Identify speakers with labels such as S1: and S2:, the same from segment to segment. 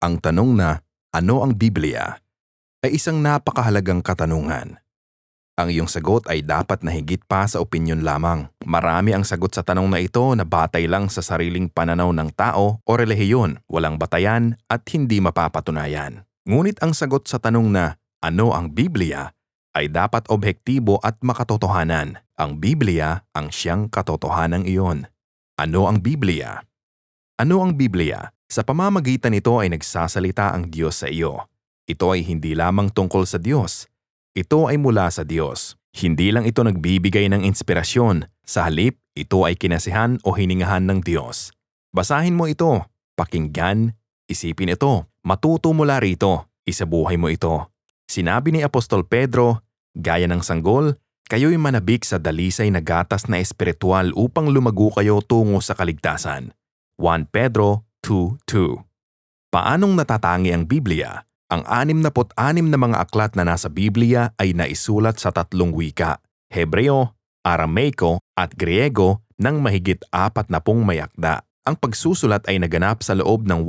S1: Ang tanong na, ano ang Biblia, ay isang napakahalagang katanungan. Ang iyong sagot ay dapat na higit pa sa opinyon lamang. Marami ang sagot sa tanong na ito na batay lang sa sariling pananaw ng tao o relihiyon, walang batayan at hindi mapapatunayan. Ngunit ang sagot sa tanong na, ano ang Biblia, ay dapat objektibo at makatotohanan. Ang Biblia ang siyang katotohanan iyon. Ano ang Biblia? Ano ang Biblia? Sa pamamagitan nito ay nagsasalita ang Diyos sa iyo. Ito ay hindi lamang tungkol sa Diyos. Ito ay mula sa Diyos. Hindi lang ito nagbibigay ng inspirasyon. Sa halip, ito ay kinasihan o hiningahan ng Diyos. Basahin mo ito, pakinggan, isipin ito, matuto mula rito, isabuhay mo ito. Sinabi ni Apostol Pedro, gaya ng sanggol, kayo'y manabik sa dalisay na gatas na espiritual upang lumago kayo tungo sa kaligtasan. 1 Pedro 2:2. Paanong natatangi ang Biblia? Ang 66 na mga aklat na nasa Biblia ay naisulat sa 3 wika, Hebreo, Aramaico at Griego ng mahigit 40 may akda. Ang pagsusulat ay naganap sa loob ng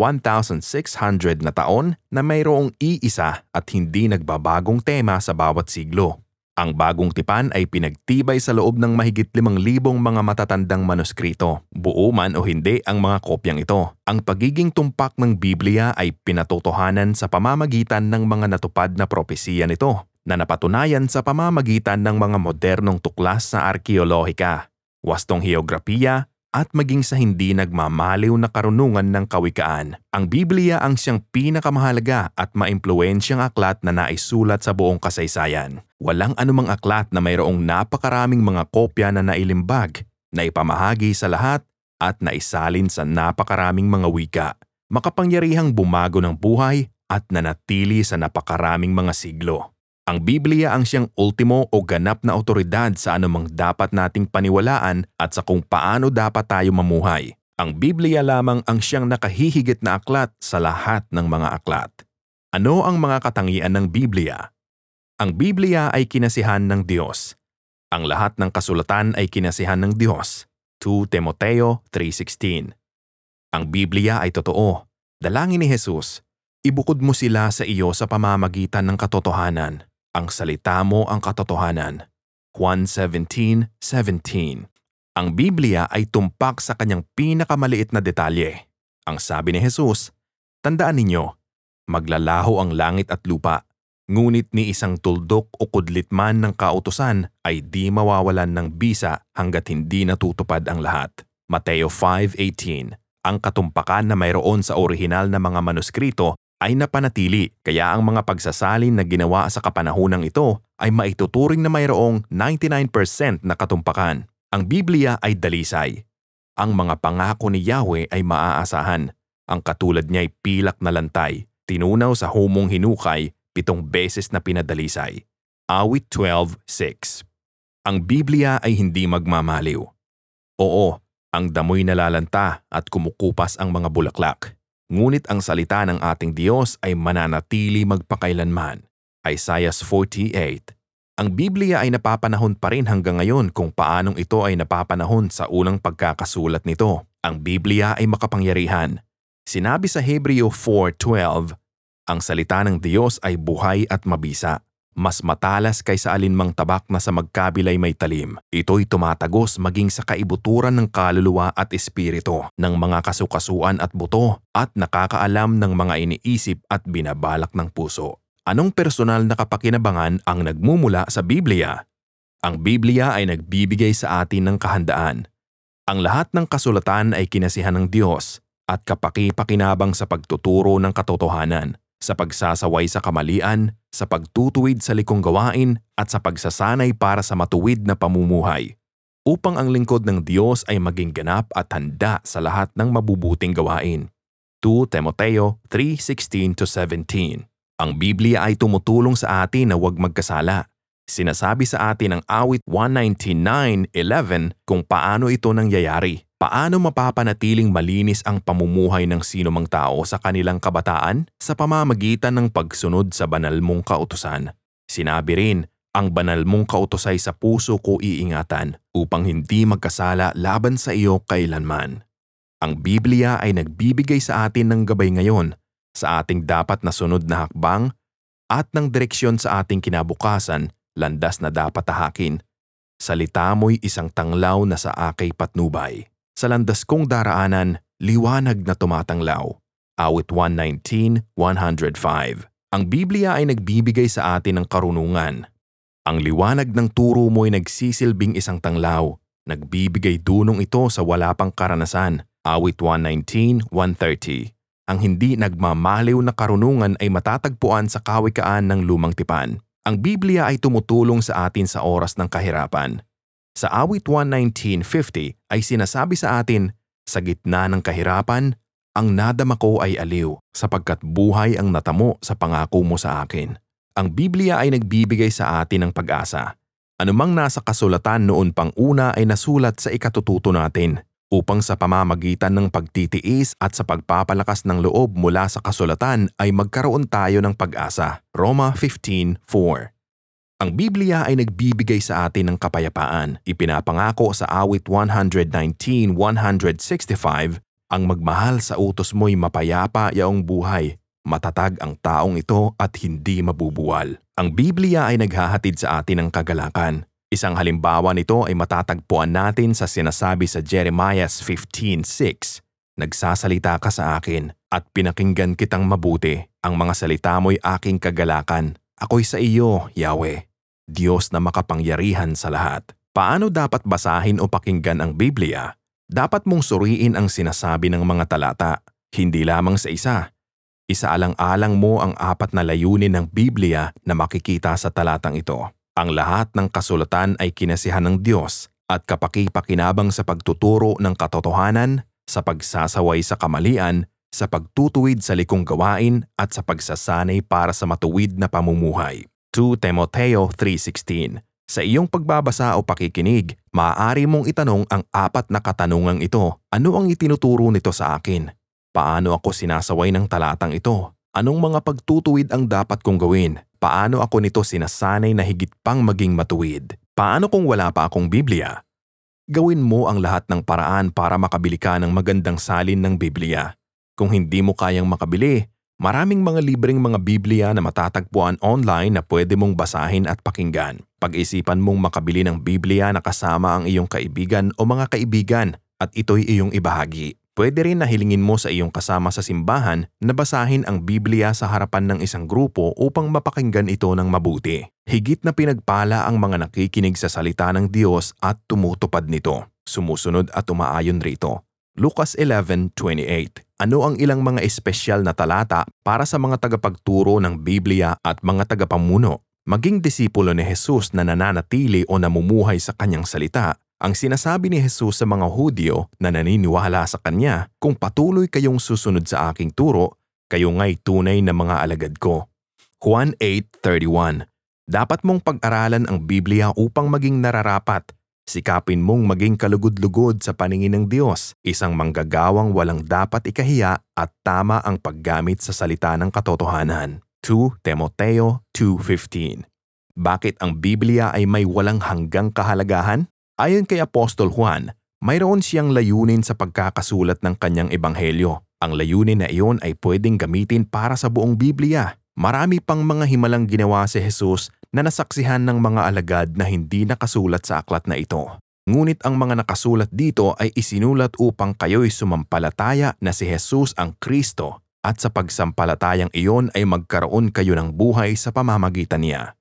S1: 1,600 na taon na mayroong iisa at hindi nagbabagong tema sa bawat siglo. Ang bagong tipan ay pinagtibay sa loob ng mahigit 5,000 mga matatandang manuskrito. Buo man o hindi ang mga kopyang ito. Ang pagiging tumpak ng Biblia ay pinatotohanan sa pamamagitan ng mga natupad na propesiya nito na napatunayan sa pamamagitan ng mga modernong tuklas sa arkeolohika, wastong heograpiya at maging sa hindi nagmamaliw na karunungan ng kawikaan. Ang Biblia ang siyang pinakamahalaga at maimpluwensyang aklat na naisulat sa buong kasaysayan. Walang anumang aklat na mayroong napakaraming mga kopya na nailimbag, na ipamahagi sa lahat at naisalin sa napakaraming mga wika. Makapangyarihang bumago ng buhay at nanatili sa napakaraming mga siglo. Ang Biblia ang siyang ultimo o ganap na awtoridad sa anumang dapat nating paniwalaan at sa kung paano dapat tayo mamuhay. Ang Biblia lamang ang siyang nakahihigit na aklat sa lahat ng mga aklat. Ano ang mga katangian ng Biblia? Ang Biblia ay kinasihan ng Diyos. Ang lahat ng kasulatan ay kinasihan ng Diyos. 2 Timoteo 3:16. Ang Biblia ay totoo. Dalangin ni Jesus, ibukod mo sila sa iyo sa pamamagitan ng katotohanan. Ang salita mo ang katotohanan. Juan 17:17. Ang Biblia ay tumpak sa kanyang pinakamaliit na detalye. Ang sabi ni Jesus, tandaan ninyo, maglalaho ang langit at lupa, ngunit ni isang tuldok o kudlit man ng kautusan ay di mawawalan ng bisa hanggat hindi natutupad ang lahat. Mateo 5:18. Ang katumpakan na mayroon sa orihinal na mga manuskrito ay napanatili, kaya ang mga pagsasalin na ginawa sa kapanahunang ito ay maituturing na mayroong 99% na katumpakan. Ang Biblia ay dalisay. Ang mga pangako ni Yahweh ay maaasahan. Ang katulad niya ay pilak na lantay, tinunaw sa humong hinukay, 7 beses na pinadalisay. Awit 12:6. Ang Biblia ay hindi magmamaliw. Oo, ang damoy nalalanta at kumukupas ang mga bulaklak. Ngunit ang salita ng ating Diyos ay mananatili magpakailanman. Isaiah 48. Ang Biblia ay napapanahon pa rin hanggang ngayon kung paanong ito ay napapanahon sa unang pagkakasulat nito. Ang Biblia ay makapangyarihan. Sinabi sa Hebreo 4:12, ang salita ng Diyos ay buhay at mabisa. Mas matalas kaysa alinmang tabak na sa magkabilay may talim. Ito'y tumatagos maging sa kaibuturan ng kaluluwa at espiritu, ng mga kasukasuan at buto, at nakakaalam ng mga iniisip at binabalak ng puso. Anong personal na kapakinabangan ang nagmumula sa Biblia? Ang Biblia ay nagbibigay sa atin ng kahandaan. Ang lahat ng kasulatan ay kinasihan ng Diyos at kapaki-pakinabang sa pagtuturo ng katotohanan, sa pagsasaway sa kamalian, sa pagtutuwid sa likong gawain at sa pagsasanay para sa matuwid na pamumuhay, upang ang lingkod ng Diyos ay maging ganap at handa sa lahat ng mabubuting gawain. 2 Timoteo 3:16-17. Ang Biblia ay tumutulong sa atin na huwag magkasala. Sinasabi sa atin ng awit 199:11 kung paano ito nangyayari. Paano mapapanatiling malinis ang pamumuhay ng sinumang tao sa kanilang kabataan? Sa pamamagitan ng pagsunod sa banal mong kautusan. Sinabi rin, ang banal mong kautusay sa puso ko iingatan upang hindi magkasala laban sa iyo kailanman. Ang Biblia ay nagbibigay sa atin ng gabay ngayon sa ating dapat na sunod na hakbang, at ng direksyon sa ating kinabukasan, landas na dapat tahakin. Salita mo'y isang tanglaw na sa akay patnubay. Sa landas kong daraanan, liwanag na tumatanglaw. Awit 119:105. Ang Biblia ay nagbibigay sa atin ng karunungan. Ang liwanag ng turo mo'y nagsisilbing isang tanglaw. Nagbibigay dunong ito sa wala pang karanasan. Awit 119:130. Ang hindi nagmamaliw na karunungan ay matatagpuan sa kawikaan ng lumang tipan. Ang Biblia ay tumutulong sa atin sa oras ng kahirapan. Sa awit 119:50 ay sinasabi sa atin, sa gitna ng kahirapan, ang nadama ko ay aliw, sapagkat buhay ang natamo sa pangako mo sa akin. Ang Biblia ay nagbibigay sa atin ng pag-asa. Anumang nasa kasulatan noon pang una ay nasulat sa ikatututo natin, upang sa pamamagitan ng pagtitiis at sa pagpapalakas ng loob mula sa kasulatan ay magkaroon tayo ng pag-asa. Roma 15:4. Ang Biblia ay nagbibigay sa atin ng kapayapaan. Ipinapangako sa awit 119:165, ang magmahal sa utos mo'y mapayapa yaong buhay. Matatag ang taong ito at hindi mabubuwal. Ang Biblia ay naghahatid sa atin ng kagalakan. Isang halimbawa nito ay matatagpuan natin sa sinasabi sa Jeremiah 15:6. Nagsasalita ka sa akin at pinakinggan kitang mabuti. Ang mga salita mo'y aking kagalakan. Ako'y sa iyo, Yahweh, Diyos na makapangyarihan sa lahat. Paano dapat basahin o pakinggan ang Biblia? Dapat mong suriin ang sinasabi ng mga talata, hindi lamang sa isa. Isaalang-alang mo ang 4 na layunin ng Biblia na makikita sa talatang ito. Ang lahat ng kasulatan ay kinasihan ng Diyos at kapaki-pakinabang sa pagtuturo ng katotohanan, sa pagsasaway sa kamalian, sa pagtutuwid sa likong gawain at sa pagsasanay para sa matuwid na pamumuhay. 2 Timoteo 3:16. Sa iyong pagbabasa o pakikinig, maaari mong itanong ang 4 na katanungang ito. Ano ang itinuturo nito sa akin? Paano ako sinasaway ng talatang ito? Anong mga pagtutuwid ang dapat kong gawin? Paano ako nito sinasanay na higit pang maging matuwid? Paano kung wala pa akong Biblia? Gawin mo ang lahat ng paraan para makabili ka ng magandang salin ng Biblia. Kung hindi mo kayang makabili, maraming mga libreng mga Biblia na matatagpuan online na pwede mong basahin at pakinggan. Pag-isipan mong makabili ng Biblia na kasama ang iyong kaibigan o mga kaibigan at ito'y iyong ibahagi. Pwede rin na hilingin mo sa iyong kasama sa simbahan na basahin ang Biblia sa harapan ng isang grupo upang mapakinggan ito ng mabuti. Higit na pinagpala ang mga nakikinig sa salita ng Diyos at tumutupad nito, sumusunod at umaayon rito. Lucas 11:28. Ano ang ilang mga espesyal na talata para sa mga tagapagturo ng Biblia at mga tagapamuno? Maging disipulo ni Jesus na nananatili o namumuhay sa kanyang salita. Ang sinasabi ni Jesus sa mga Hudyo na naniniwala sa kanya, kung patuloy kayong susunod sa aking turo, kayo nga'y tunay na mga alagad ko. Juan 8:31. Dapat mong pag-aralan ang Biblia upang maging nararapat. Sikapin mong maging kalugod-lugod sa paningin ng Diyos, isang manggagawang walang dapat ikahiya at tama ang paggamit sa salita ng katotohanan. 2 Timoteo 2:15. Bakit ang Biblia ay may walang hanggang kahalagahan? Ayon kay Apostol Juan, mayroon siyang layunin sa pagkakasulat ng kanyang ebanghelyo. Ang layunin na iyon ay pwedeng gamitin para sa buong Biblia. Marami pang mga himalang ginawa si Jesus na nasaksihan ng mga alagad na hindi nakasulat sa aklat na ito. Ngunit ang mga nakasulat dito ay isinulat upang kayo'y sumampalataya na si Jesus ang Kristo at sa pagsampalatayang iyon ay magkaroon kayo ng buhay sa pamamagitan niya.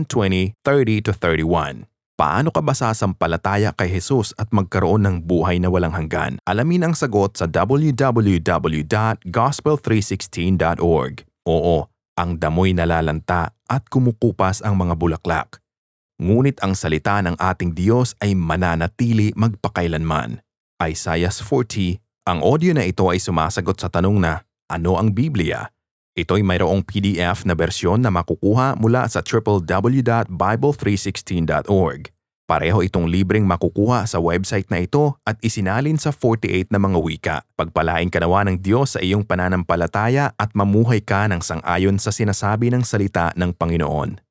S1: 1:20-30-31. Paano ka ba sasampalataya kay Jesus at magkaroon ng buhay na walang hanggan? Alamin ang sagot sa www.gospel316.org. Oo, ang damoy nalalanta at kumukupas ang mga bulaklak. Ngunit ang salita ng ating Diyos ay mananatili magpakailanman. Isaiah 40. Ang audio na ito ay sumasagot sa tanong na, ano ang Biblia? Ito'y mayroong PDF na bersyon na makukuha mula sa www.bible316.org. Pareho itong libreng makukuha sa website na ito at isinalin sa 48 na mga wika. Pagpalain ka nawa ng Diyos sa iyong pananampalataya at mamuhay ka ng sang-ayon sa sinasabi ng salita ng Panginoon.